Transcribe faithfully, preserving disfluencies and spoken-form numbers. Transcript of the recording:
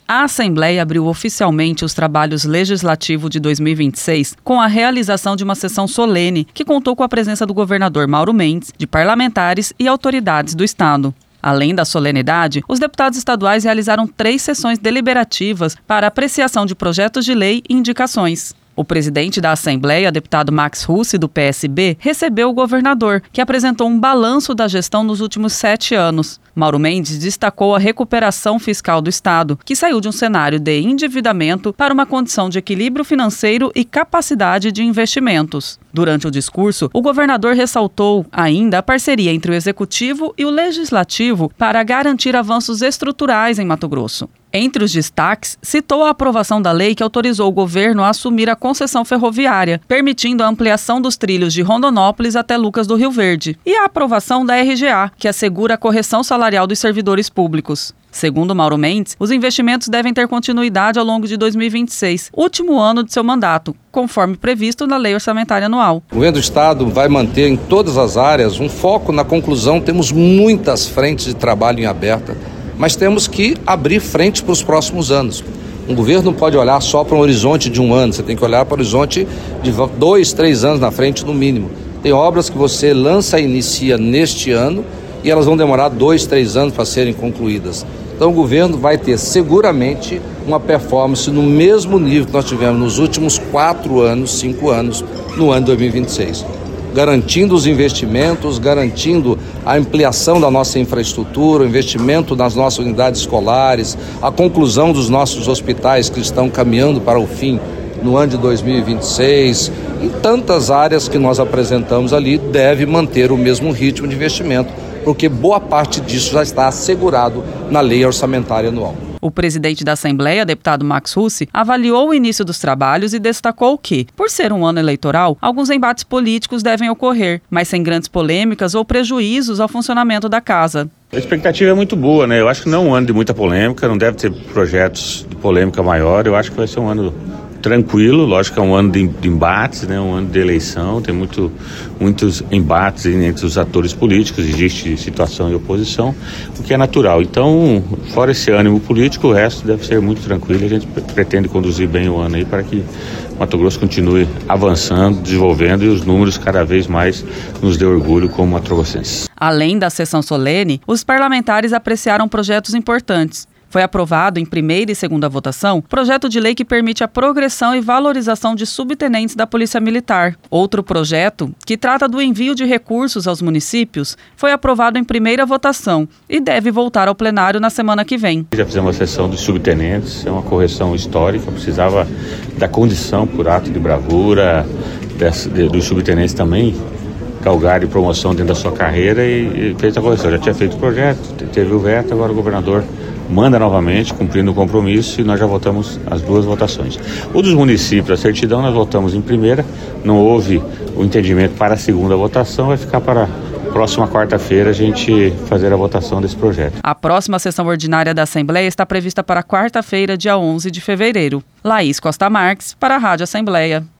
A Assembleia abriu oficialmente os trabalhos legislativos de dois mil e vinte e seis com a realização de uma sessão solene que contou com a presença do governador Mauro Mendes, de parlamentares e autoridades do Estado. Além da solenidade, os deputados estaduais realizaram três sessões deliberativas para apreciação de projetos de lei e indicações. O presidente da Assembleia, deputado Max Russi, do P S B, recebeu o governador, que apresentou um balanço da gestão nos últimos sete anos. Mauro Mendes destacou a recuperação fiscal do Estado, que saiu de um cenário de endividamento para uma condição de equilíbrio financeiro e capacidade de investimentos. Durante o discurso, o governador ressaltou ainda a parceria entre o Executivo e o Legislativo para garantir avanços estruturais em Mato Grosso. Entre os destaques, citou a aprovação da lei que autorizou o governo a assumir a concessão ferroviária, permitindo a ampliação dos trilhos de Rondonópolis até Lucas do Rio Verde, e a aprovação da R G A, que assegura a correção salarial dos servidores públicos. Segundo Mauro Mendes, os investimentos devem ter continuidade ao longo de dois mil e vinte e seis, último ano de seu mandato, conforme previsto na Lei Orçamentária Anual. O governo do Estado vai manter em todas as áreas um foco na conclusão. Temos muitas frentes de trabalho em aberta, mas temos que abrir frente para os próximos anos. Um governo não pode olhar só para um horizonte de um ano, você tem que olhar para o horizonte de dois, três anos na frente, no mínimo. Tem obras que você lança e inicia neste ano e elas vão demorar dois, três anos para serem concluídas. Então o governo vai ter seguramente uma performance no mesmo nível que nós tivemos nos últimos quatro anos, cinco anos, no ano de dois mil e vinte e seis. Garantindo os investimentos, garantindo a ampliação da nossa infraestrutura, o investimento nas nossas unidades escolares, a conclusão dos nossos hospitais que estão caminhando para o fim no ano de dois mil e vinte e seis, em tantas áreas que nós apresentamos ali, deve manter o mesmo ritmo de investimento, porque boa parte disso já está assegurado na Lei Orçamentária Anual. O presidente da Assembleia, deputado Max Russi, avaliou o início dos trabalhos e destacou que, por ser um ano eleitoral, alguns embates políticos devem ocorrer, mas sem grandes polêmicas ou prejuízos ao funcionamento da casa. A expectativa é muito boa, né? Eu acho que não é um ano de muita polêmica, não deve ter projetos de polêmica maior. Eu acho que vai ser um ano tranquilo, lógico que é um ano de, de embates, né? Um ano de eleição, tem muito, muitos embates entre os atores políticos, existe situação e oposição, o que é natural. Então, fora esse ânimo político, o resto deve ser muito tranquilo. A gente pretende conduzir bem o ano aí para que Mato Grosso continue avançando, desenvolvendo e os números cada vez mais nos dê orgulho como matogrossenses. Além da sessão solene, os parlamentares apreciaram projetos importantes. Foi aprovado em primeira e segunda votação projeto de lei que permite a progressão e valorização de subtenentes da Polícia Militar. Outro projeto, que trata do envio de recursos aos municípios, foi aprovado em primeira votação e deve voltar ao plenário na semana que vem. Já fizemos a sessão dos subtenentes, é uma correção histórica, precisava da condição por ato de bravura desse, de, dos subtenentes também galgar e promoção dentro da sua carreira e, e fez a correção. Já tinha feito o projeto, teve o veto, agora o governador manda novamente, cumprindo o compromisso, e nós já votamos as duas votações. O dos municípios, a certidão, nós votamos em primeira, não houve o entendimento para a segunda votação, vai ficar para a próxima quarta-feira a gente fazer a votação desse projeto. A próxima sessão ordinária da Assembleia está prevista para quarta-feira, dia onze de fevereiro. Laís Costa Marques, para a Rádio Assembleia.